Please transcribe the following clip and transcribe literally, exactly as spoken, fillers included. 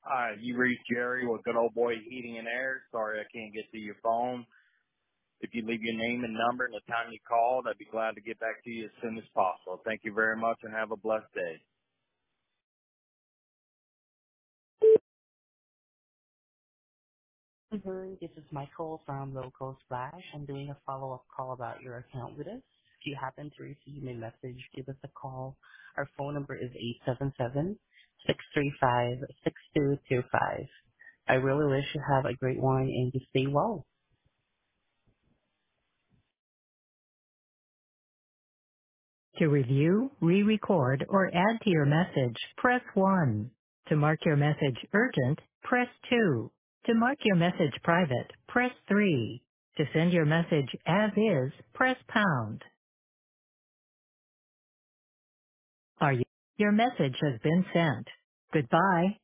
Uh, you reached Jerry with Good Old Boy Heating and Air. Sorry I can't get to your phone. If you leave your name and number and the time you called, I'd be glad to get back to you as soon as possible. Thank you very much and have a blessed day. Mhm. This is Michael from Local Splash. I'm doing a follow-up call about your account with us. If you happen to receive my message, give us a call. Our phone number is eight seven seven, six three five, six two two five. I really wish you have a great one and you stay well. To review, re-record, or add to your message, press one. To mark your message urgent, press two. To mark your message private, press three. To send your message as is, press pound. Are you? Your message has been sent. Goodbye.